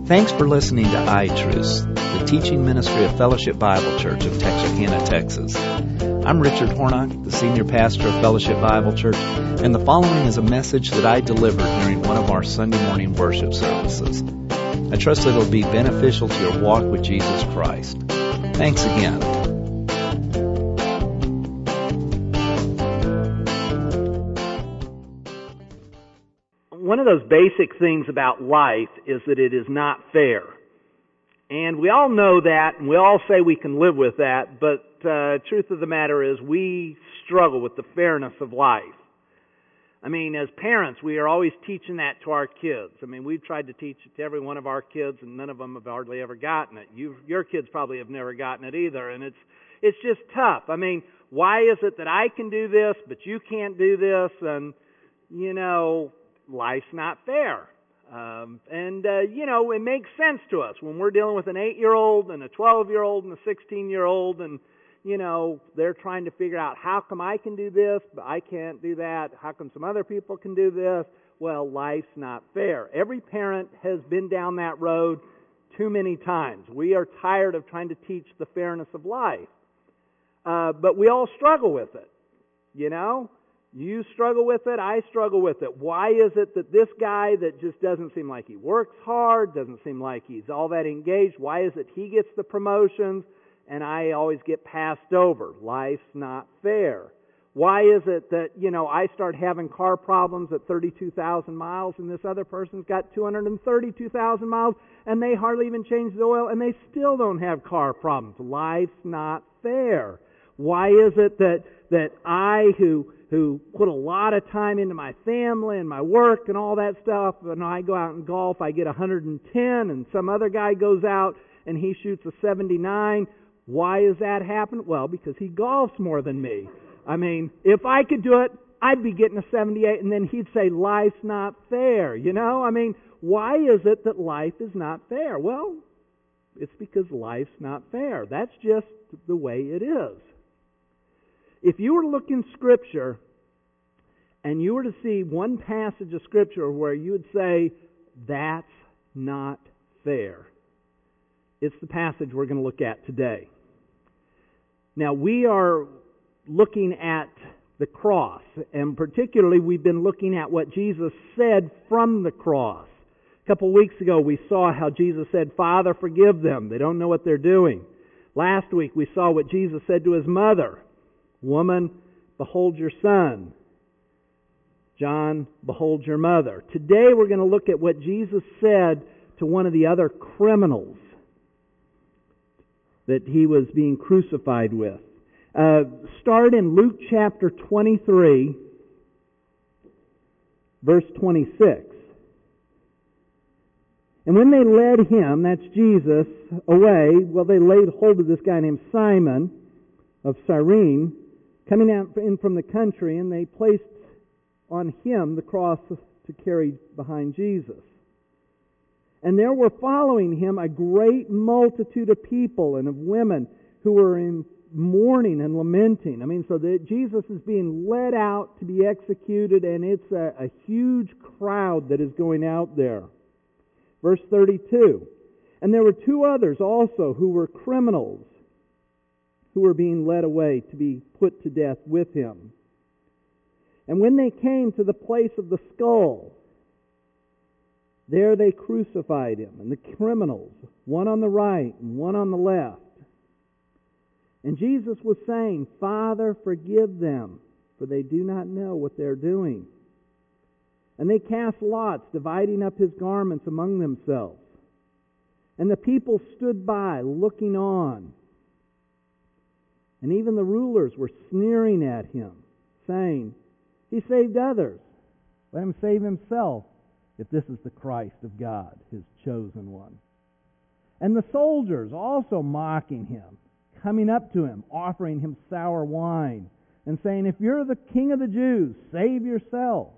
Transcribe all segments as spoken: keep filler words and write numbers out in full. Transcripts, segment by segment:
Thanks for listening to iTruths, the teaching ministry of Fellowship Bible Church of Texarkana, Texas. I'm Richard Hornock, the senior pastor of Fellowship Bible Church, and the following is a message that I delivered during one of our Sunday morning worship services. I trust that it'll be beneficial to your walk with Jesus Christ. Thanks again. One of those basic things about life is that it is not fair. And we all know that, and we all say we can live with that, but uh, truth of the matter is we struggle with the fairness of life. I mean, as parents, we are always teaching that to our kids. I mean, we've tried to teach it to every one of our kids, and none of them have hardly ever gotten it. You, your kids probably have never gotten it either, and it's it's just tough. I mean, why is it that I can do this, but you can't do this? And, you know, life's not fair. Um, and, uh, you know, it makes sense to us when we're dealing with an eight-year-old and a twelve-year-old and a sixteen-year-old, and, you know, they're trying to figure out, how come I can do this, but I can't do that? How come some other people can do this? Well, life's not fair. Every parent has been down that road too many times. We are tired of trying to teach the fairness of life. Uh, but we all struggle with it, you know? You struggle with it, I struggle with it. Why is it that this guy that just doesn't seem like he works hard, doesn't seem like he's all that engaged, why is it he gets the promotions and I always get passed over? Life's not fair. Why is it that, you know, I start having car problems at thirty-two thousand miles and this other person's got two hundred thirty-two thousand miles and they hardly even change the oil and they still don't have car problems? Life's not fair. Why is it that, that I, who who put a lot of time into my family and my work and all that stuff, and I go out and golf, I get one hundred ten, and some other guy goes out and he shoots a seventy-nine. Why does that happen? Well, because he golfs more than me. I mean, if I could do it, I'd be getting a seventy-eight, and then he'd say, life's not fair, you know? I mean, why is it that life is not fair? Well, it's because life's not fair. That's just the way it is. If you were to look in Scripture and you were to see one passage of Scripture where you would say, that's not fair, it's the passage we're going to look at today. Now, we are looking at the cross, and particularly we've been looking at what Jesus said from the cross. A couple weeks ago we saw how Jesus said, Father, forgive them. They don't know what they're doing. Last week we saw what Jesus said to his mother. Woman, behold your son. John, behold your mother. Today we're going to look at what Jesus said to one of the other criminals that he was being crucified with. Uh, start in Luke chapter twenty-three, verse twenty-six. And when they led him, that's Jesus, away, well, they laid hold of this guy named Simon of Cyrene, coming out in from the country, and they placed on him the cross to carry behind Jesus. And there were following him a great multitude of people and of women who were in mourning and lamenting. I mean, so that Jesus is being led out to be executed, and it's a, a huge crowd that is going out there. Verse thirty-two. And there were two others also who were criminals, who were being led away to be put to death with him. And when they came to the place of the skull, there they crucified him, and the criminals, one on the right and one on the left. And Jesus was saying, Father, forgive them, for they do not know what they're doing. And they cast lots, dividing up his garments among themselves. And the people stood by, looking on. And even the rulers were sneering at him, saying, He saved others. Let him save himself, if this is the Christ of God, his chosen one. And the soldiers also mocking him, coming up to him, offering him sour wine, and saying, If you're the King of the Jews, save yourself.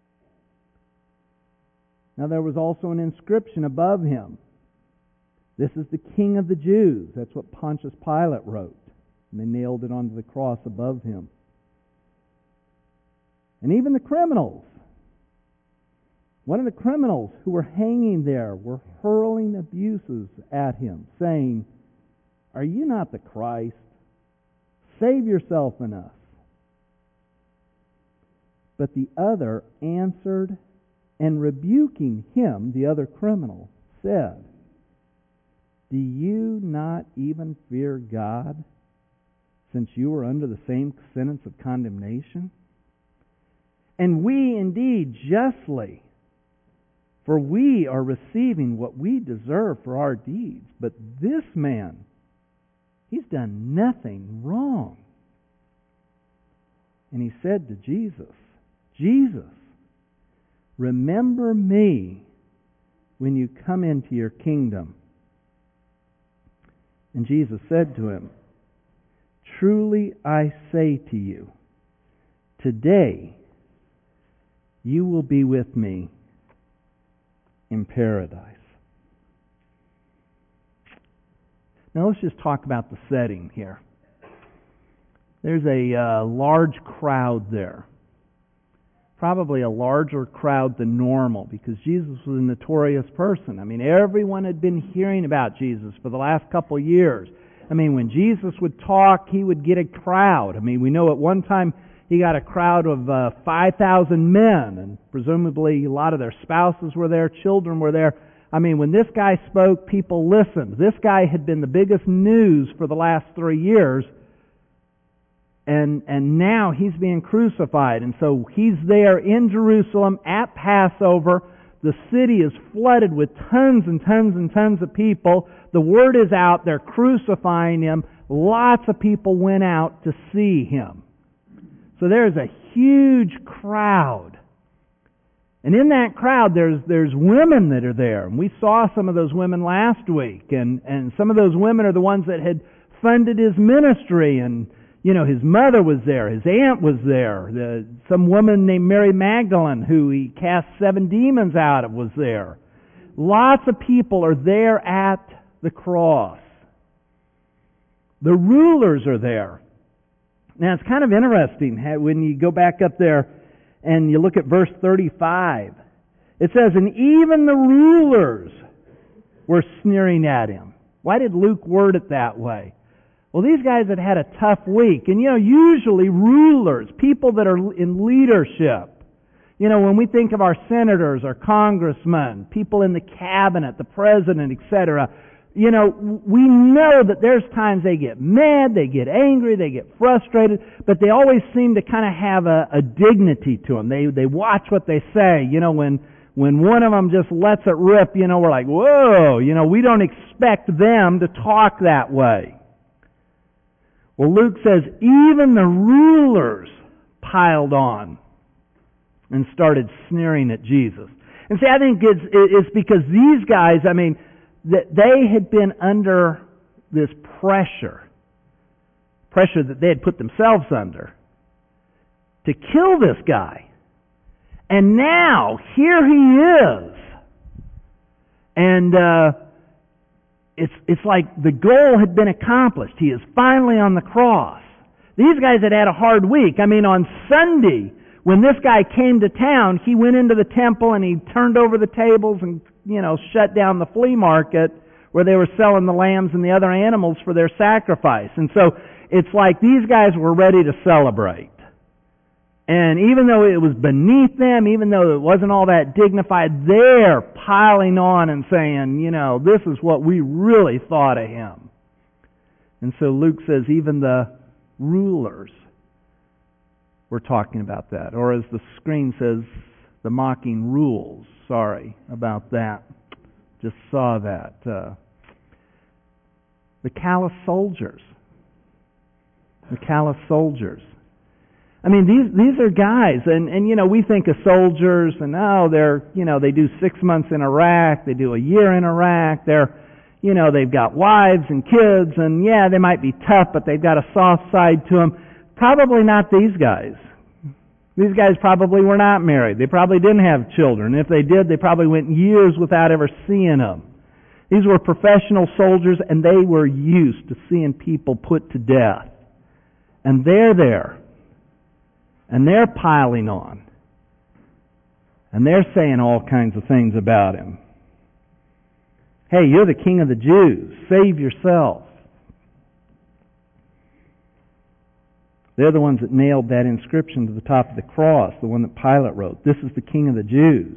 Now there was also an inscription above him. This is the King of the Jews. That's what Pontius Pilate wrote. And they nailed it onto the cross above him. And even the criminals One of the criminals who were hanging there were hurling abuses at him, saying, "Are you not the Christ? Save yourself and us." But the other answered, and rebuking him, the other criminal, said, "Do you not even fear God, since you are under the same sentence of condemnation? And we indeed justly, for we are receiving what we deserve for our deeds. But this man, he's done nothing wrong." And he said to Jesus, "Jesus, remember me when you come into your kingdom." And Jesus said to him, "Truly I say to you, today you will be with me in paradise." Now let's just talk about the setting here. There's a uh, large crowd there. Probably a larger crowd than normal, because Jesus was a notorious person. I mean, everyone had been hearing about Jesus for the last couple of years. I mean, when Jesus would talk, he would get a crowd. I mean, we know at one time he got a crowd of uh, five thousand men, and presumably a lot of their spouses were there, children were there. I mean, when this guy spoke, people listened. This guy had been the biggest news for the last three years. And and now he's being crucified. And so he's there in Jerusalem at Passover. The city is flooded with tons and tons and tons of people. The word is out. They're crucifying him. Lots of people went out to see him. So there's a huge crowd. And in that crowd, there's there's women that are there. And we saw some of those women last week. And, and some of those women are the ones that had funded his ministry. And you know, his mother was there, his aunt was there, the, some woman named Mary Magdalene who he cast seven demons out of was there. Lots of people are there at the cross. The rulers are there. Now it's kind of interesting when you go back up there and you look at verse thirty-five. It says, "And even the rulers were sneering at him." Why did Luke word it that way? Well, these guys had had a tough week. And, you know, usually rulers, people that are in leadership, you know, when we think of our senators, our congressmen, people in the cabinet, the president, et cetera, you know, we know that there's times they get mad, they get angry, they get frustrated, but they always seem to kind of have a, a dignity to them. They, they watch what they say. You know, when, when one of them just lets it rip, you know, we're like, whoa, you know, we don't expect them to talk that way. Well, Luke says even the rulers piled on and started sneering at Jesus. And see, I think it's, it's because these guys, I mean, that they had been under this pressure, pressure that they had put themselves under, to kill this guy. And now, here he is. And, uh, It's it's like the goal had been accomplished. He is finally on the cross. These guys had had a hard week. I mean, on Sunday, when this guy came to town, he went into the temple and he turned over the tables and, you know, shut down the flea market where they were selling the lambs and the other animals for their sacrifice. And so it's like these guys were ready to celebrate. And even though it was beneath them, even though it wasn't all that dignified, they're piling on and saying, you know, this is what we really thought of him. And so Luke says even the rulers were talking about that. Or as the screen says, the mocking rules. Sorry about that. Just saw that. Uh, the callous soldiers. The callous soldiers. I mean, these these are guys, and, and you know, we think of soldiers, and oh, they're, you know, they do six months in Iraq, they do a year in Iraq, they're, you know, they've got wives and kids, and yeah, they might be tough, but they've got a soft side to them. Probably not these guys. These guys probably were not married. They probably didn't have children. If they did, they probably went years without ever seeing them. These were professional soldiers, and they were used to seeing people put to death. And they're there. And they're piling on. And they're saying all kinds of things about him. Hey, you're the king of the Jews. Save yourself. They're the ones that nailed that inscription to the top of the cross, the one that Pilate wrote. This is the king of the Jews.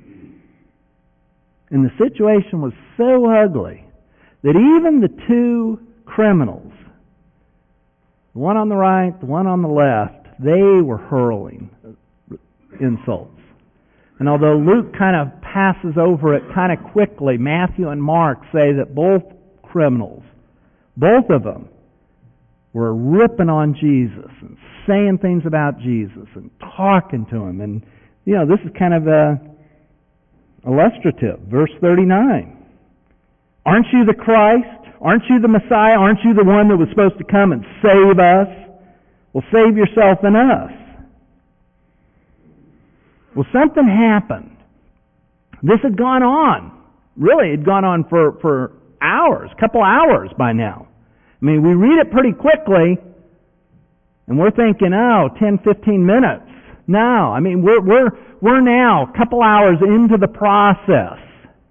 And the situation was so ugly that even the two criminals, the one on the right, the one on the left, they were hurling insults. And although Luke kind of passes over it kind of quickly, Matthew and Mark say that both criminals, both of them, were ripping on Jesus and saying things about Jesus and talking to him. And, you know, this is kind of a illustrative. Verse thirty-nine. Aren't you the Christ? Aren't you the Messiah? Aren't you the one that was supposed to come and save us? Well, save yourself and us. Well, something happened. This had gone on. Really, it had gone on for, for hours, a couple hours by now. I mean, we read it pretty quickly, and we're thinking, oh, ten, fifteen minutes. No, I mean, we're, we're, we're now a couple hours into the process.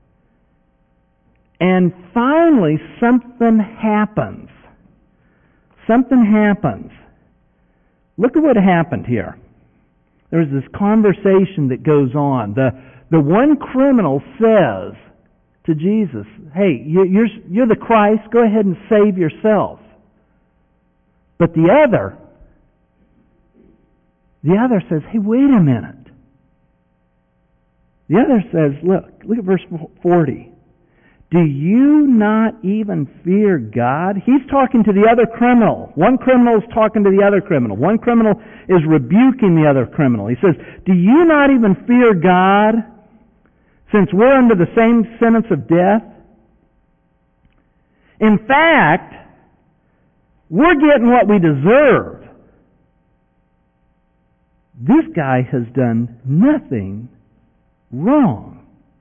And finally, something happens. Something happens. Look at what happened here. There's this conversation that goes on. The, the one criminal says to Jesus, hey, you're, you're the Christ, go ahead and save yourself. But the other, the other says, hey, wait a minute. The other says, look, look at verse forty. Do you not even fear God? He's talking to the other criminal. One criminal is talking to the other criminal. One criminal is rebuking the other criminal. He says, do you not even fear God, since we're under the same sentence of death? In fact, we're getting what we deserve. This guy has done nothing wrong.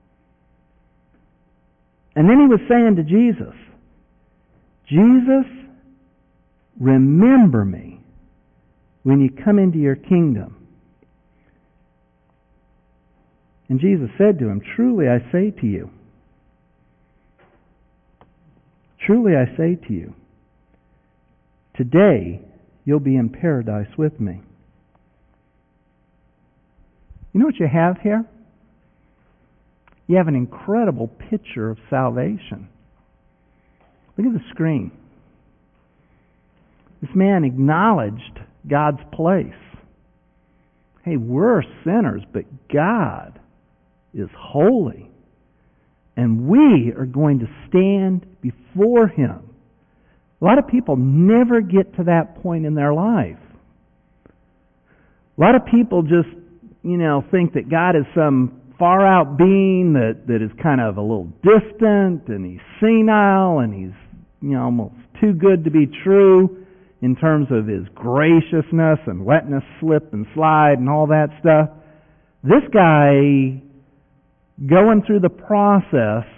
And then he was saying to Jesus, Jesus, remember me when you come into your kingdom. And Jesus said to him, truly I say to you, truly I say to you, today you'll be in paradise with me. You know what you have here? You have an incredible picture of salvation. Look at the screen. This man acknowledged God's place. Hey, we're sinners, but God is holy. And we are going to stand before Him. A lot of people never get to that point in their life. A lot of people just, you know, think that God is some far out being that, that is kind of a little distant, and he's senile, and he's, you know, almost too good to be true in terms of his graciousness and letting us slip and slide and all that stuff. This guy, going through the process,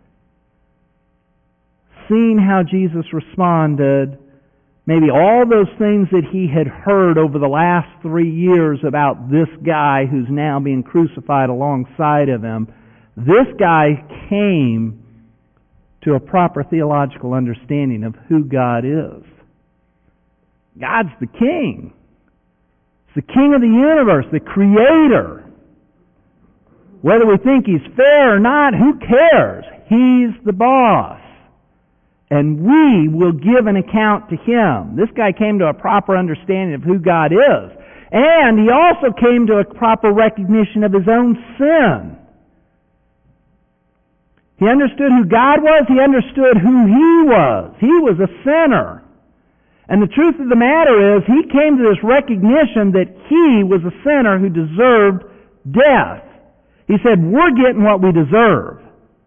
seeing how Jesus responded, maybe all those things that he had heard over the last three years about this guy who's now being crucified alongside of him, this guy came to a proper theological understanding of who God is. God's the King. He's the King of the universe, the Creator. Whether we think He's fair or not, who cares? He's the boss. And we will give an account to Him. This guy came to a proper understanding of who God is. And he also came to a proper recognition of his own sin. He understood who God was. He understood who he was. He was a sinner. And the truth of the matter is, he came to this recognition that he was a sinner who deserved death. He said, we're getting what we deserve.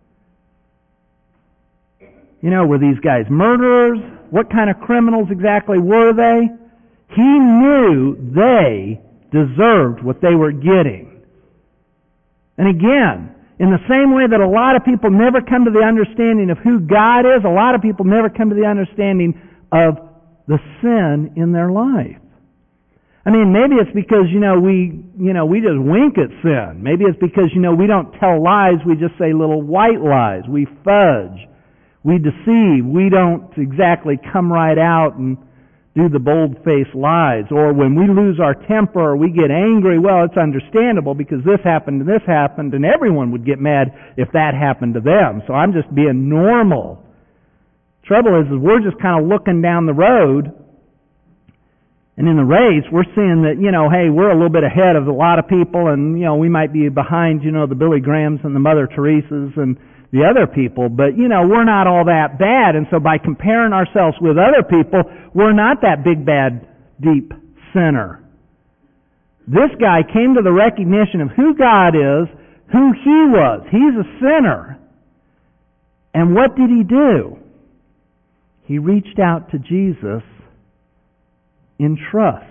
You know, were these guys murderers? What kind of criminals exactly were they? He knew they deserved what they were getting. And again, in the same way that a lot of people never come to the understanding of who God is, a lot of people never come to the understanding of the sin in their life. I mean, maybe it's because, you know, we, you know, we just wink at sin. Maybe it's because, you know, we don't tell lies, we just say little white lies. We fudge. We deceive. We don't exactly come right out and do the bold-faced lies. Or when we lose our temper or we get angry, well, it's understandable because this happened and this happened, and everyone would get mad if that happened to them. So I'm just being normal. Trouble is, is we're just kind of looking down the road, and in the race, we're seeing that, you know, hey, we're a little bit ahead of a lot of people, and, you know, we might be behind, you know, the Billy Grahams and the Mother Teresas and the other people, but, you know, we're not all that bad, and so by comparing ourselves with other people, we're not that big, bad, deep sinner. This guy came to the recognition of who God is, who he was. He's a sinner. And what did he do? He reached out to Jesus in trust.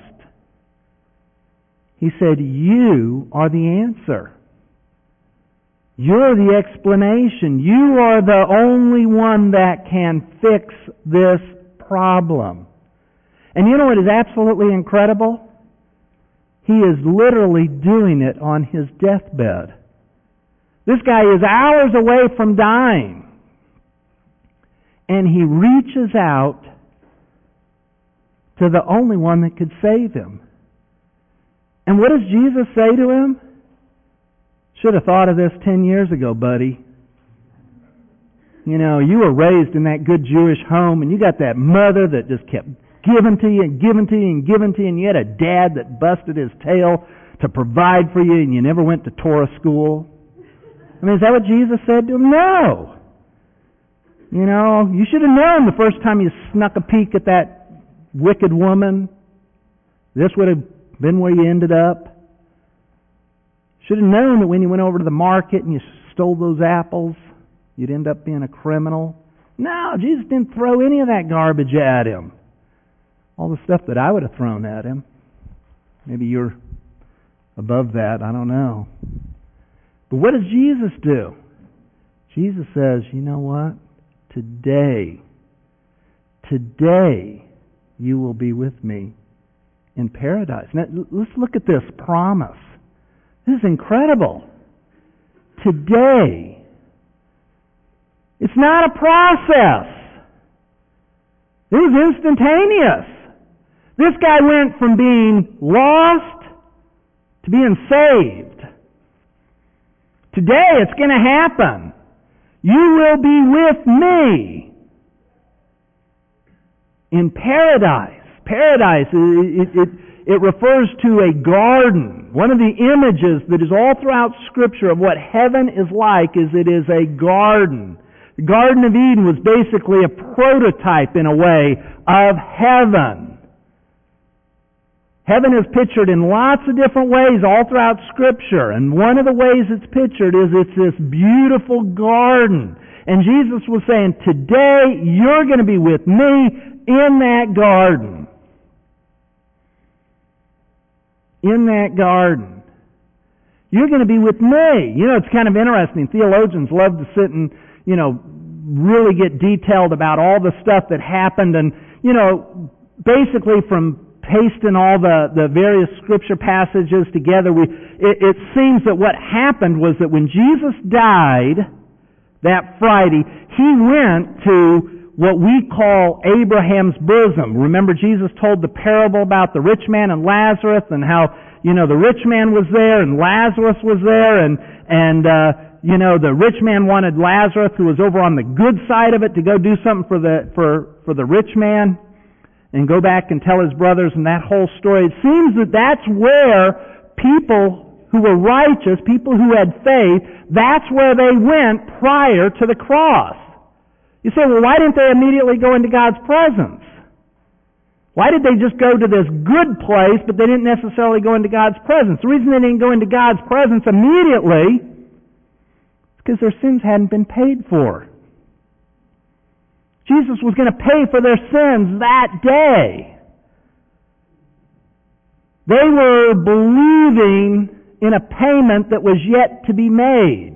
He said, you are the answer. You're the explanation. You are the only one that can fix this problem. And you know what is absolutely incredible? He is literally doing it on his deathbed. This guy is hours away from dying. And he reaches out to the only one that could save him. And what does Jesus say to him? Should have thought of this ten years ago, buddy. You know, you were raised in that good Jewish home, and you got that mother that just kept giving to you and giving to you and giving to you, and you had a dad that busted his tail to provide for you, and you never went to Torah school. I mean, is that what Jesus said to him? No. You know, you should have known the first time you snuck a peek at that wicked woman, this would have been where you ended up. Should have known that when you went over to the market and you stole those apples, you'd end up being a criminal. No, Jesus didn't throw any of that garbage at him. All the stuff that I would have thrown at him. Maybe you're above that, I don't know. But what does Jesus do? Jesus says, you know what? Today, today, you will be with me in paradise. Now, let's look at this promise. This is incredible. Today. It's not a process. It was instantaneous. This guy went from being lost to being saved. Today it's going to happen. You will be with me in paradise. Paradise, it, it, it refers to a garden. One of the images that is all throughout Scripture of what heaven is like is it is a garden. The Garden of Eden was basically a prototype, in a way, of heaven. Heaven is pictured in lots of different ways all throughout Scripture. And one of the ways it's pictured is it's this beautiful garden. And Jesus was saying, today you're going to be with me in that garden. In that garden. You're going to be with me. You know, it's kind of interesting. Theologians love to sit and, you know, really get detailed about all the stuff that happened. And, you know, basically from pasting all the, the various Scripture passages together, we, it, it seems that what happened was that when Jesus died that Friday, He went to what we call Abraham's bosom. Remember, Jesus told the parable about the rich man and Lazarus, and how, you know, the rich man was there and Lazarus was there, and, and, uh, you know, the rich man wanted Lazarus, who was over on the good side of it, to go do something for the, for, for the rich man, and go back and tell his brothers, and that whole story. It seems that that's where people who were righteous, people who had faith, that's where they went prior to the cross. You say, well, why didn't they immediately go into God's presence? Why did they just go to this good place, but they didn't necessarily go into God's presence? The reason they didn't go into God's presence immediately is because their sins hadn't been paid for. Jesus was going to pay for their sins that day. They were believing in a payment that was yet to be made.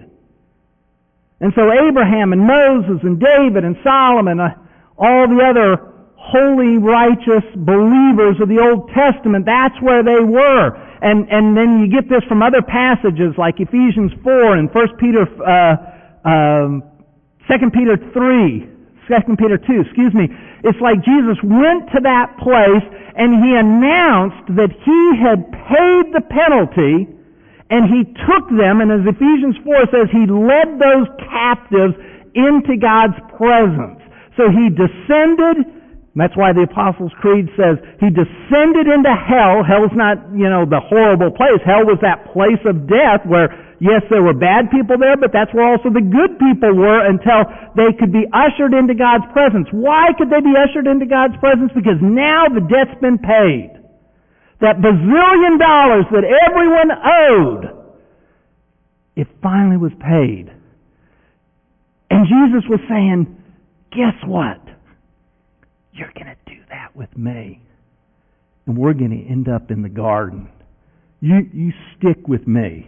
And so Abraham and Moses and David and Solomon, uh, all the other holy, righteous believers of the Old Testament. That's where they were. And, and then you get this from other passages like Ephesians four and First Peter, uh, um, Second Peter three, Second Peter two, excuse me. It's like Jesus went to that place and He announced that He had paid the penalty, and He took them, and as Ephesians four says, He led those captives into God's presence. So He descended. That's why the Apostles' Creed says He descended into hell. Hell's not, you know, the horrible place. Hell was that place of death where, yes, there were bad people there, but that's where also the good people were until they could be ushered into God's presence. Why could they be ushered into God's presence? Because now the debt's been paid. That bazillion dollars that everyone owed, it finally was paid. And Jesus was saying, guess what? You're going to do that with me. And we're going to end up in the garden. You, you stick with me.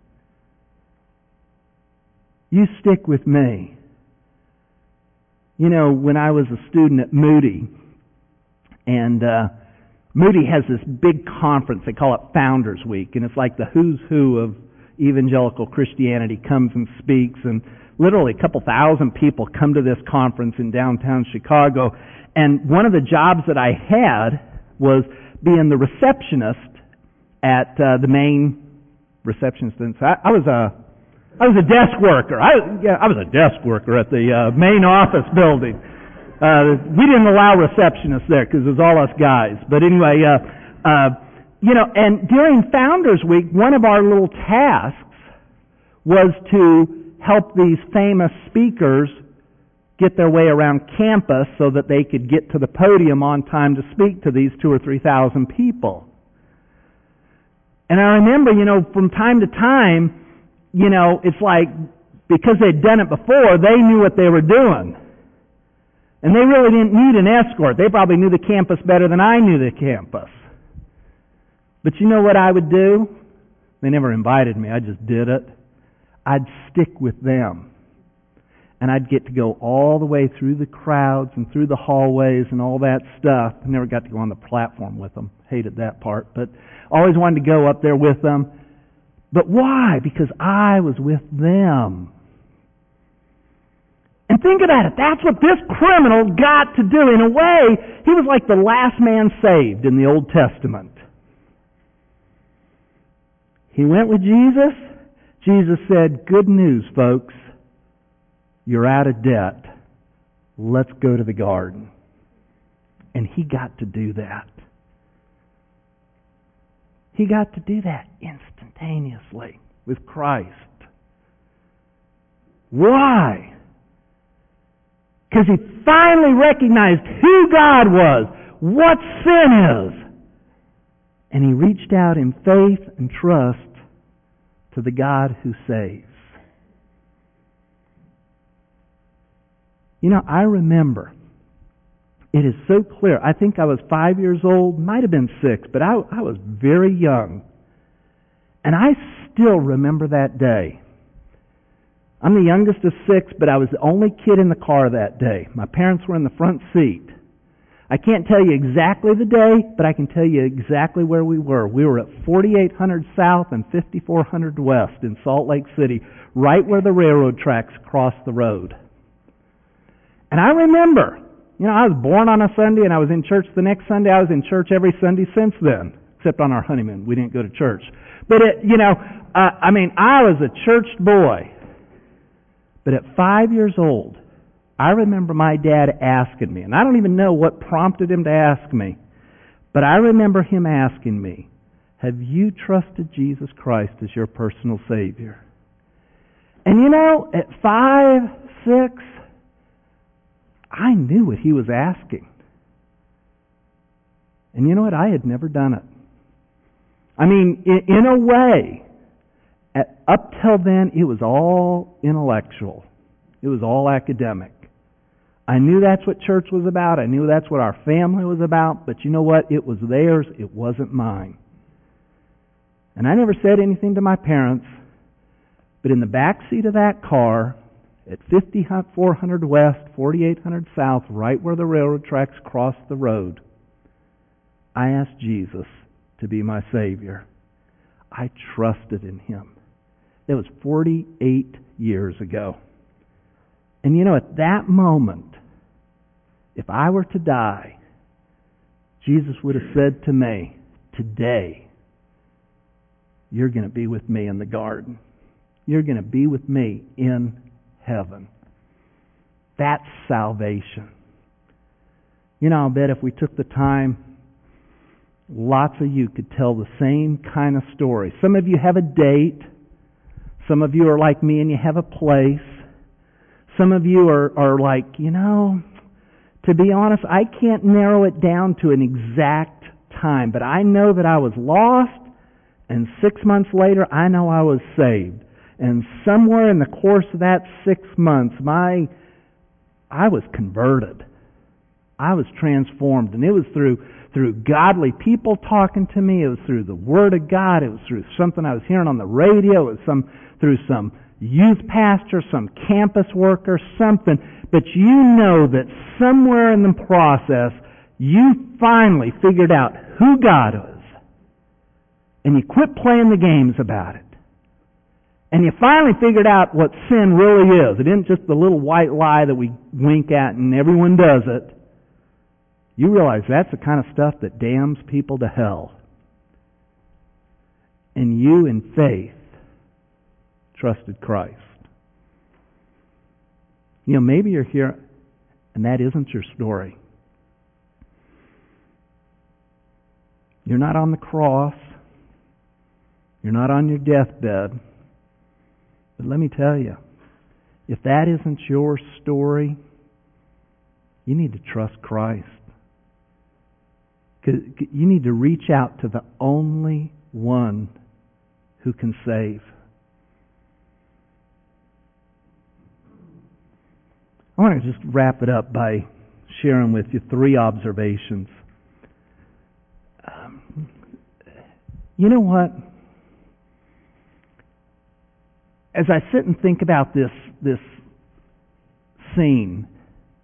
You stick with me. You know, when I was a student at Moody, and uh, Moody has this big conference, they call it Founders Week, and it's like the who's who of evangelical Christianity comes and speaks, and literally a couple thousand people come to this conference in downtown Chicago. And one of the jobs that I had was being the receptionist at uh, the main receptionist. I, I was a I was a desk worker. I yeah I was a desk worker at the uh, main office building. Uh, we didn't allow receptionists there because it was all us guys. But anyway, uh, uh, you know, and during Founders Week, one of our little tasks was to help these famous speakers get their way around campus so that they could get to the podium on time to speak to these two or three thousand people. And I remember, you know, from time to time, you know, it's like, because they'd done it before, they knew what they were doing. And they really didn't need an escort. They probably knew the campus better than I knew the campus. But you know what I would do? They never invited me. I just did it. I'd stick with them. And I'd get to go all the way through the crowds and through the hallways and all that stuff. I never got to go on the platform with them. Hated that part. But always wanted to go up there with them. But why? Because I was with them. And think about it. That's what this criminal got to do. In a way, he was like the last man saved in the Old Testament. He went with Jesus. Jesus said, good news, folks. You're out of debt. Let's go to the garden. And he got to do that. He got to do that instantaneously with Christ. Why? Because he finally recognized who God was, what sin is. And he reached out in faith and trust to the God who saves. You know, I remember, it is so clear. I think I was five years old, might have been six, but I, I was very young. And I still remember that day. I'm the youngest of six, but I was the only kid in the car that day. My parents were in the front seat. I can't tell you exactly the day, but I can tell you exactly where we were. We were at forty-eight hundred South and fifty-four hundred West in Salt Lake City, right where the railroad tracks cross the road. And I remember, you know, I was born on a Sunday and I was in church the next Sunday. I was in church every Sunday since then, except on our honeymoon. We didn't go to church. But, it, you know, uh, I mean, I was a churched boy. But at five years old, I remember my dad asking me, and I don't even know what prompted him to ask me, but I remember him asking me, have you trusted Jesus Christ as your personal Savior? And you know, at five, six, I knew what he was asking. And you know what? I had never done it. I mean, in, in a way, at, up till then, it was all intellectual. It was all academic. I knew that's what church was about. I knew that's what our family was about. But you know what? It was theirs. It wasn't mine. And I never said anything to my parents. But in the back seat of that car, at fifty-four hundred west, forty-eight hundred south, right where the railroad tracks cross the road, I asked Jesus to be my Savior. I trusted in Him. That was forty-eight years ago. And you know, at that moment, if I were to die, Jesus would have said to me, today, you're going to be with me in the garden. You're going to be with me in heaven. That's salvation. You know, I'll bet if we took the time, lots of you could tell the same kind of story. Some of you have a date. Some of you are like me and you have a place. Some of you are, are like, you know, to be honest, I can't narrow it down to an exact time, but I know that I was lost, and six months later, I know I was saved. And somewhere in the course of that six months, my, I was converted. I was transformed, and it was through through godly people talking to me. It was through the Word of God. It was through something I was hearing on the radio. It was some through some youth pastor, some campus worker, something. But you know that somewhere in the process, you finally figured out who God was. And you quit playing the games about it. And you finally figured out what sin really is. It isn't just the little white lie that we wink at and everyone does it. You realize that's the kind of stuff that damns people to hell. And you, in faith, trusted Christ. You know, maybe you're here and that isn't your story. You're not on the cross. You're not on your deathbed. But let me tell you, if that isn't your story, you need to trust Christ. You need to reach out to the only one who can save. I want to just wrap it up by sharing with you three observations. Um, you know what? As I sit and think about this, this scene,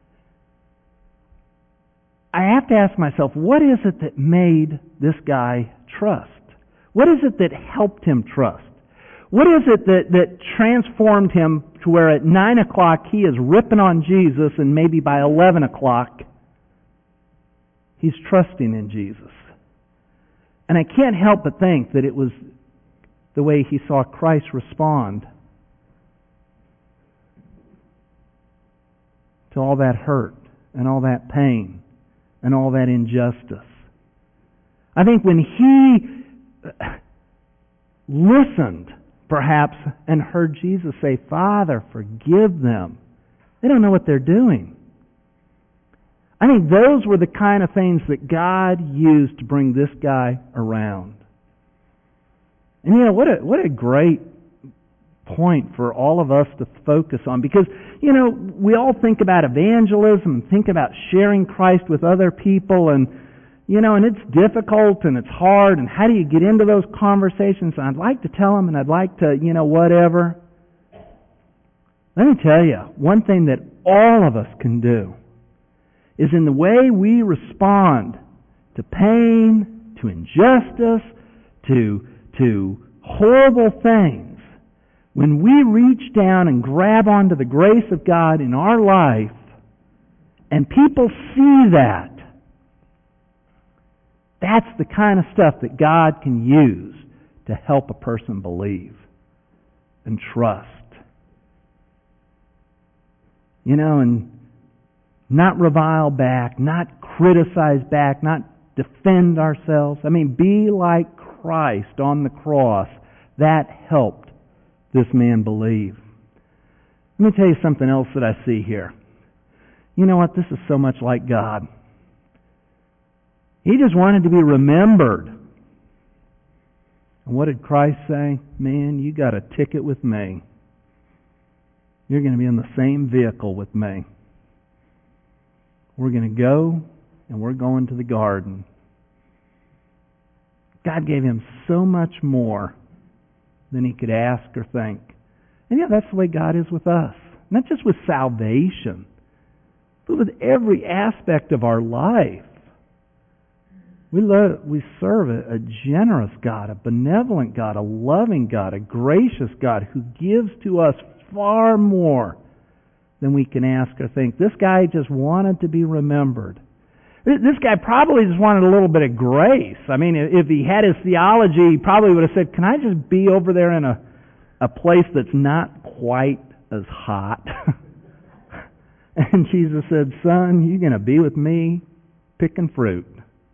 I have to ask myself, what is it that made this guy trust? What is it that helped him trust? What is it that, that transformed him to where at nine o'clock he is ripping on Jesus and maybe by eleven o'clock he's trusting in Jesus? And I can't help but think that it was the way he saw Christ respond to all that hurt and all that pain and all that injustice. I think when he listened, perhaps, and heard Jesus say, Father, forgive them. They don't know what they're doing. I think those were the kind of things that God used to bring this guy around. And you know, what a, what a great point for all of us to focus on, because, you know, we all think about evangelism and think about sharing Christ with other people, and, you know, and it's difficult and it's hard, and how do you get into those conversations? And I'd like to tell them, and I'd like to, you know, whatever. Let me tell you, one thing that all of us can do is in the way we respond to pain, to injustice, to, to horrible things. When we reach down and grab onto the grace of God in our life, and people see that, that's the kind of stuff that God can use to help a person believe and trust. You know, and not revile back, not criticize back, not defend ourselves. I mean, be like Christ on the cross. That helped this man believe. Let me tell you something else that I see here. You know what? This is so much like God. He just wanted to be remembered. And what did Christ say? Man, you got a ticket with me. You're going to be in the same vehicle with me. We're going to go and we're going to the garden. God gave him so much more than he could ask or think. And yeah, that's the way God is with us. not just with salvation, but with every aspect of our life. We love, we serve a, a generous God, a benevolent God, a loving God, a gracious God who gives to us far more than we can ask or think. This guy just wanted to be remembered. This guy probably just wanted a little bit of grace. I mean, if he had his theology, he probably would have said, can I just be over there in a, a place that's not quite as hot? And Jesus said, son, you're going to be with me picking fruit.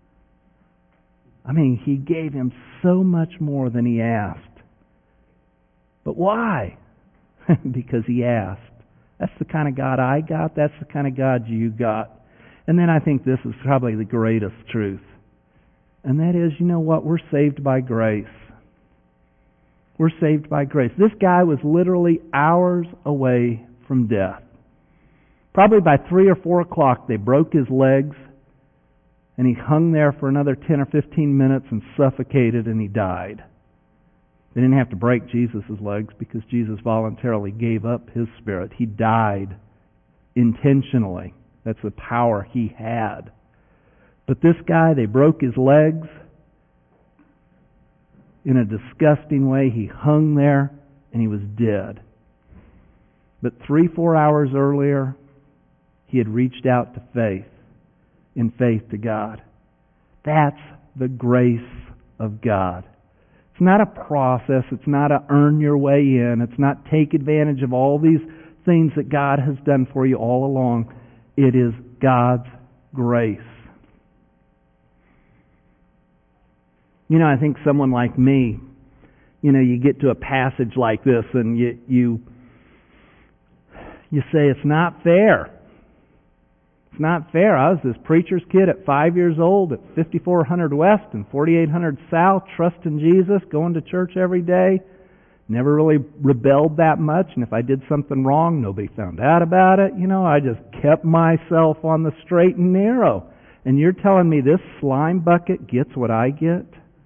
I mean, he gave him so much more than he asked. But why? Because he asked. That's the kind of God I got. That's the kind of God you got. And then I think this is probably the greatest truth. And that is, you know what? We're saved by grace. We're saved by grace. This guy was literally hours away from death. Probably by three or four o'clock, they broke his legs, and he hung there for another ten or fifteen minutes and suffocated, and he died. They didn't have to break Jesus' legs because Jesus voluntarily gave up his spirit. He died intentionally. That's the power he had. But this guy, they broke his legs in a disgusting way. He hung there and he was dead. But three, four hours earlier, he had reached out to faith, in faith to God. That's the grace of God. It's not a process. It's not a earn your way in. It's not take advantage of all these things that God has done for you all along. It is God's grace. You know, I think someone like me, you know, you get to a passage like this and you you, you say, it's not fair. It's not fair. I was this preacher's kid at five years old at fifty-four hundred West and forty-eight hundred South, trusting Jesus, going to church every day. Never really rebelled that much, and if I did something wrong, nobody found out about it. You know, I just kept myself on the straight and narrow. And you're telling me this slime bucket gets what I get?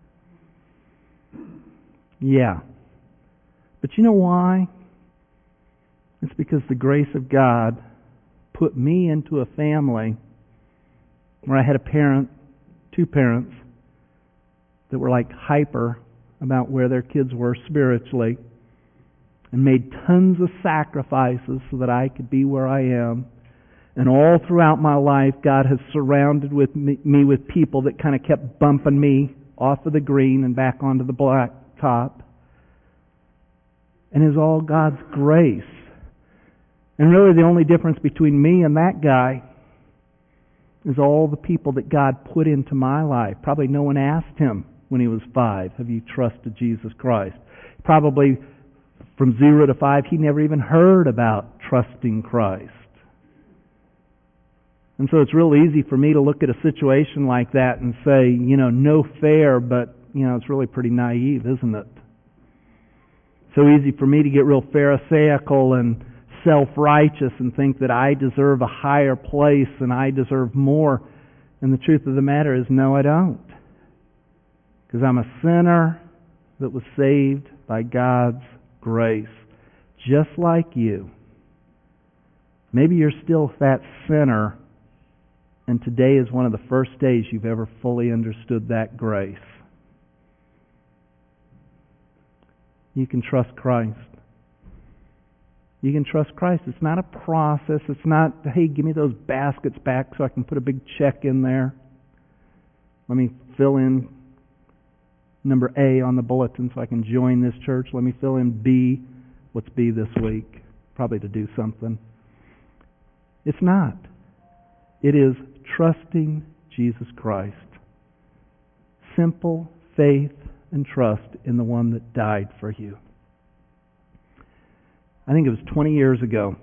Yeah. But you know why? It's because the grace of God put me into a family where I had a parent, two parents, that were like hyper about where their kids were spiritually, and made tons of sacrifices so that I could be where I am. And all throughout my life, God has surrounded with me, me with people that kind of kept bumping me off of the green and back onto the black top. And it's all God's grace. And really the only difference between me and that guy is all the people that God put into my life. Probably no one asked him when he was five, have you trusted Jesus Christ? Probably from zero to five, he never even heard about trusting Christ. And so it's real easy for me to look at a situation like that and say, you know, no fair, but, you know, it's really pretty naive, isn't it? So easy for me to get real pharisaical and self-righteous and think that I deserve a higher place and I deserve more. And the truth of the matter is, no, I don't. Because I'm a sinner that was saved by God's grace, just like you. Maybe you're still that sinner, and today is one of the first days you've ever fully understood that grace. You can trust Christ. You can trust Christ. It's not a process. It's not, hey, give me those baskets back so I can put a big check in there. Let me fill in number A on the bulletin so I can join this church. Let me fill in B. What's B this week? Probably to do something. It's not. It is trusting Jesus Christ. Simple faith and trust in the one that died for you. I think it was twenty years ago.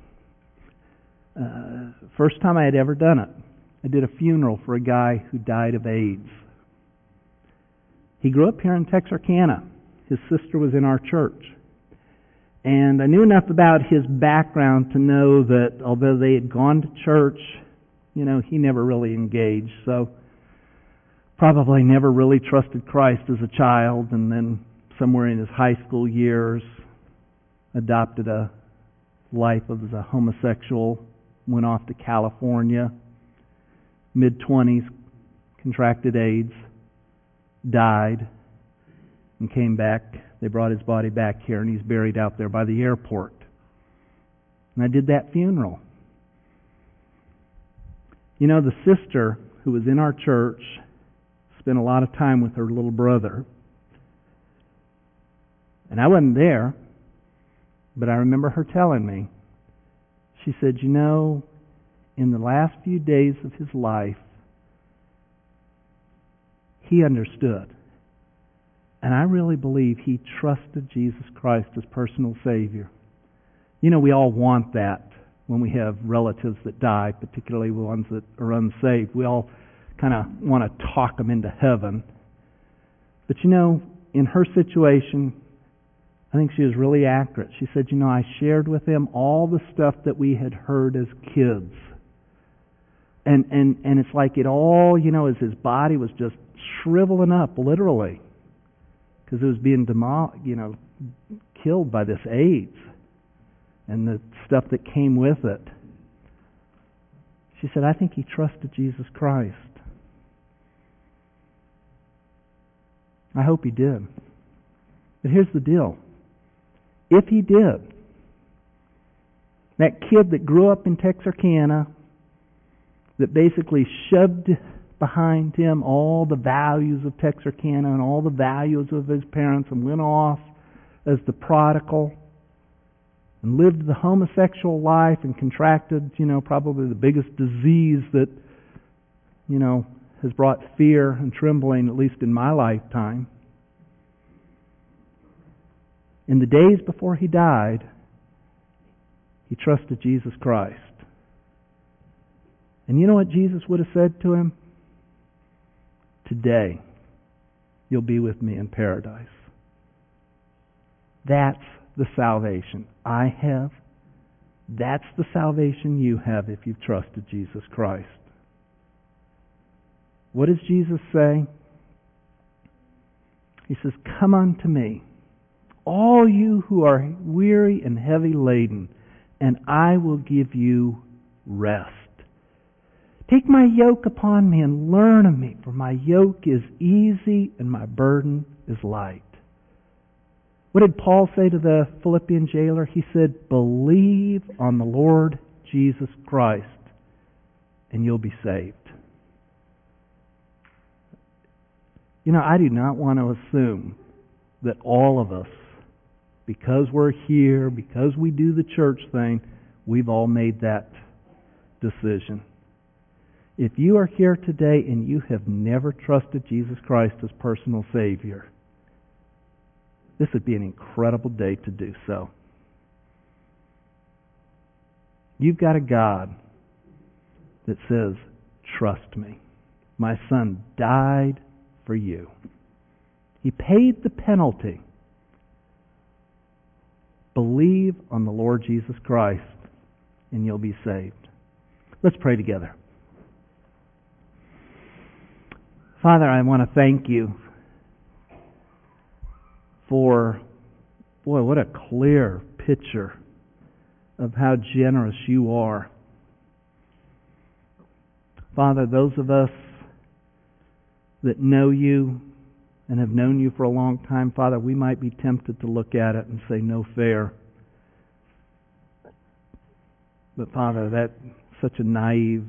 Uh, first time I had ever done it. I did a funeral for a guy who died of AIDS. He grew up here in Texarkana. His sister was in our church. And I knew enough about his background to know that although they had gone to church, you know, he never really engaged. So probably never really trusted Christ as a child, and then somewhere in his high school years adopted a life as a homosexual, went off to California, mid-twenties, contracted AIDS, died, and came back. They brought his body back here, and he's buried out there by the airport. And I did that funeral. You know, the sister who was in our church spent a lot of time with her little brother. And I wasn't there, but I remember her telling me, she said, you know, in the last few days of his life, he understood. And I really believe he trusted Jesus Christ as personal Savior. You know, we all want that when we have relatives that die, particularly ones that are unsaved. We all kind of want to talk them into heaven. But you know, in her situation, I think she was really accurate. She said, you know, I shared with him all the stuff that we had heard as kids. And and and it's like it all, you know, as his body was just shriveling up, literally, because it was being demo- you know, killed by this AIDS and the stuff that came with it. She said, I think he trusted Jesus Christ. I hope he did. But here's the deal. If he did, that kid that grew up in Texarkana, that basically shoved behind him all the values of Texarkana and all the values of his parents and went off as the prodigal and lived the homosexual life and contracted, you know, probably the biggest disease that, you know, has brought fear and trembling, at least in my lifetime. In the days before he died, he trusted Jesus Christ. And you know what Jesus would have said to him? Today, you'll be with me in paradise. That's the salvation I have. That's the salvation you have if you've trusted Jesus Christ. What does Jesus say? He says, come unto me, all you who are weary and heavy laden, and I will give you rest. Take my yoke upon me and learn of me, for my yoke is easy and my burden is light. What did Paul say to the Philippian jailer? He said, believe on the Lord Jesus Christ and you'll be saved. You know, I do not want to assume that all of us, because we're here, because we do the church thing, we've all made that decision. If you are here today and you have never trusted Jesus Christ as personal Savior, this would be an incredible day to do so. You've got a God that says, trust me. My Son died for you. He paid the penalty. Believe on the Lord Jesus Christ and you'll be saved. Let's pray together. Father, I want to thank you for, boy, what a clear picture of how generous you are. Father, those of us that know you and have known you for a long time, Father, we might be tempted to look at it and say, no fair. But Father, that's such a naive,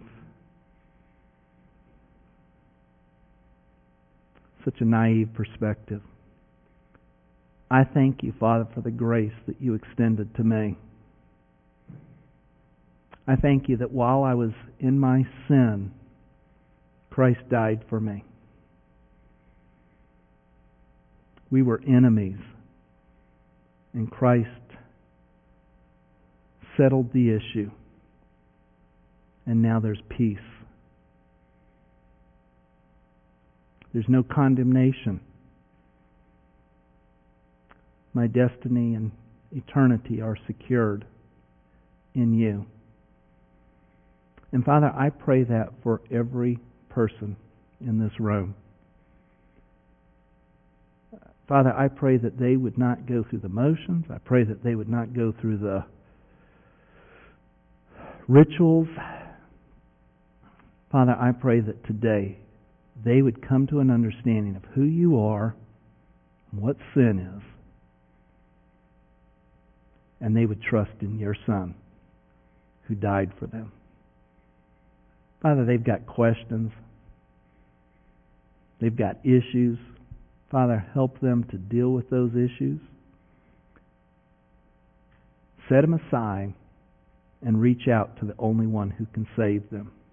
such a naive perspective. I thank you, Father, for the grace that you extended to me. I thank you that while I was in my sin, Christ died for me. We were enemies, and Christ settled the issue, and now there's peace. There's no condemnation. My destiny and eternity are secured in you. And Father, I pray that for every person in this room. Father, I pray that they would not go through the motions. I pray that they would not go through the rituals. Father, I pray that today they would come to an understanding of who you are, and what sin is, and they would trust in your Son who died for them. Father, they've got questions. They've got issues. Father, help them to deal with those issues. Set them aside and reach out to the only one who can save them.